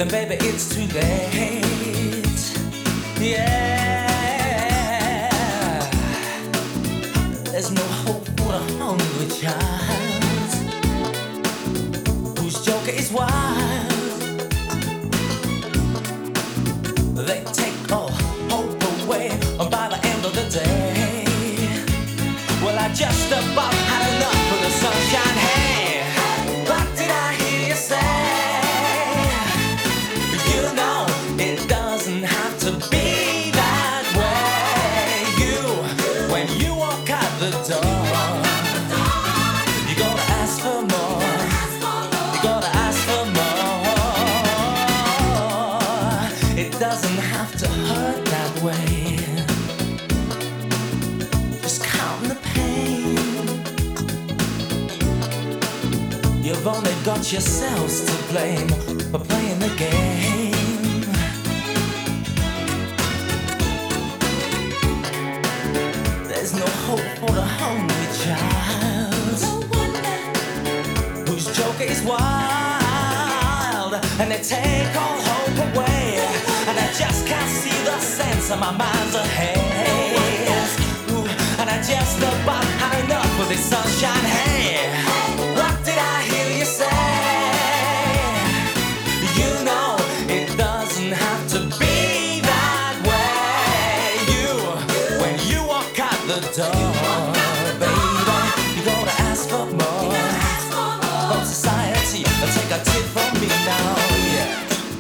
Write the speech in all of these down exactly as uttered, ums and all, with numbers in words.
then baby it's too late. Yeah, there's no hope for a hungry child whose joker is wild. They take all hope away by the end of the day. Well, I just about had enough of the sunshine. Hey, what did I hear you say? You know it doesn't have to be that way. You, when you walk out the door, you gotta ask for more. You gotta ask for more. It doesn't have to hurt that way. Just count the pain. You've only got yourselves to blame for playing the game. There's no hope for the hungry child whose joker is wild, and they take all hope away. And I just can't see the sense of my mind's ahead. Ooh, and I just about had enough of this sunshine. Hey, what did I hear you say? You know it doesn't have to be that way. You, when you walk out the door, baby, you gotta ask for more from society. Take a tip from me now, yeah.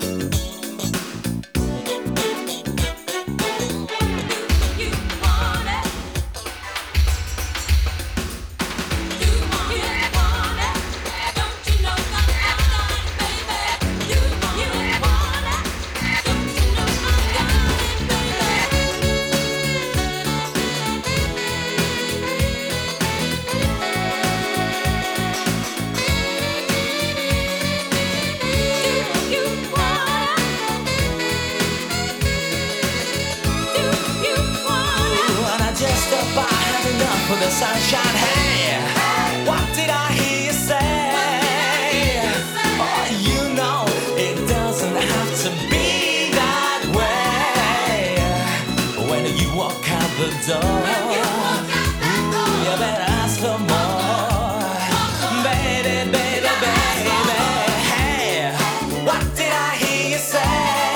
For the sunshine, hey, what did I hear you say? Oh, you know it doesn't have to be that way. When you walk out the door, ooh, you better ask for more, baby, baby, baby. Hey, what did I hear you say?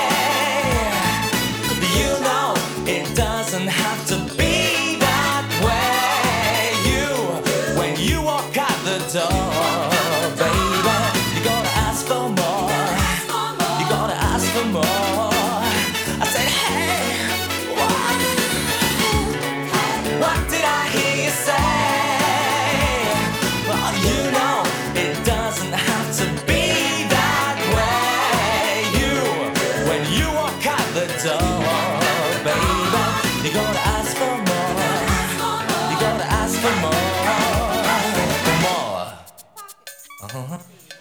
You know it doesn't have to be. Door, baby, you gotta ask for more. You gotta ask for more. I said, hey, what? What did I hear you say? Well, you know it doesn't have to be that way. You, when you walk out the door, baby, you gotta ask for more. You gotta ask for more. Uh-huh.